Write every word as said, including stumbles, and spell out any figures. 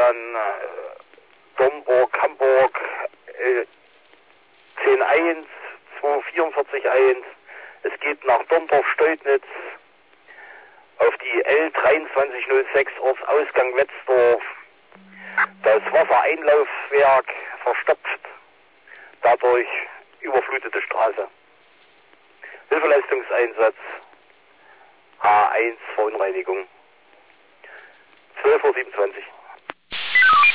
dann äh, Domburg, Hamburg, äh, zehn eins, zwei vier vier eins. Es geht nach Dorndorf-Steudnitz auf die L dreiundzwanzig null sechs Ortsausgang Wetzdorf. Das Wassereinlaufwerk verstopft, dadurch überflutete Straße. Hilfeleistungseinsatz H eins Verunreinigung. zwölf Uhr siebenundzwanzig.